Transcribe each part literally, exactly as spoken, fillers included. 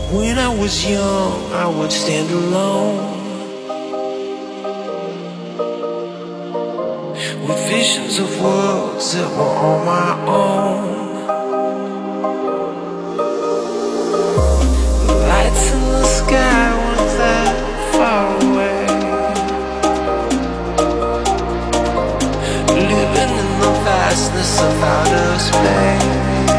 When I was young, I would stand alone with visions of worlds that were on my own. The lights in the sky weren't that far away. Living in the vastness of outer space.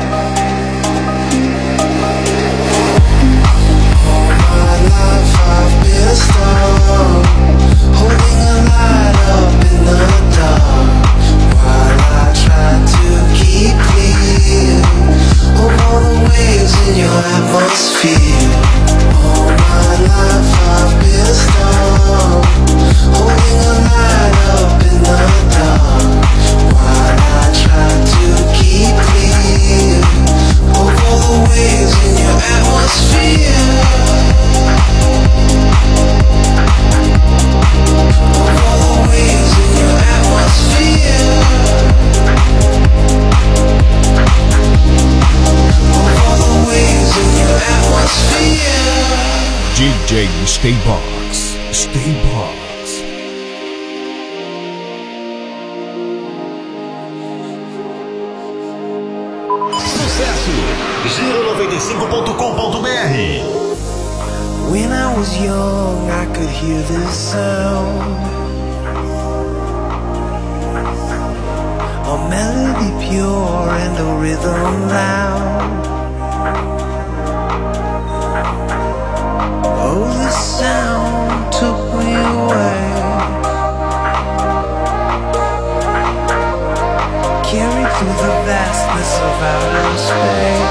I've been a star, holding a light up in the dark, while I try to keep clear of all the waves in your atmosphere. All my life I've been a star, holding a light up in the dark, while I try to keep clear of all the waves in your atmosphere. D J Staybox, Staybox. Sucesso! Giro noventa e cinco ponto com ponto B R. When I was young, I could hear this sound, a melody pure and a rhythm loud. Oh, the sound took me away, carried through the vastness of outer space.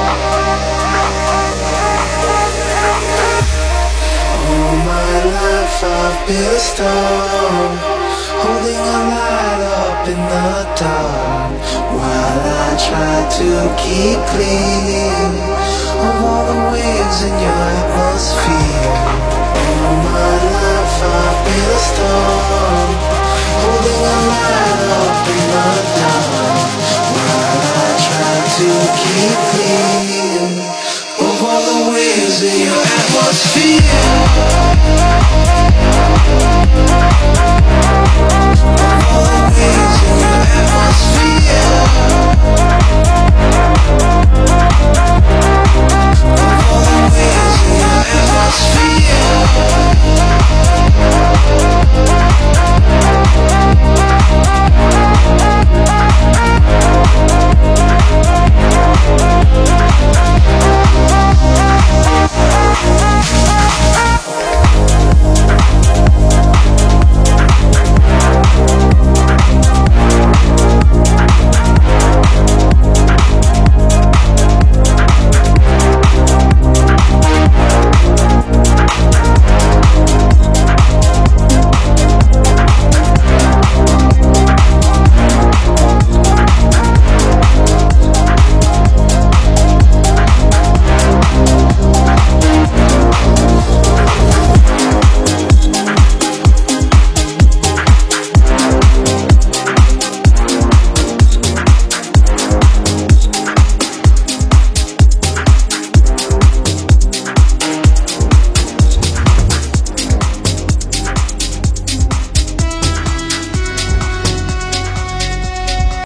All my life I've been a star, holding a light up in the dark, while I try to keep clean of all the waves in your atmosphere. All my life I've been a star, holding a light up in the dark, while I try to keep clean of all the waves in your atmosphere.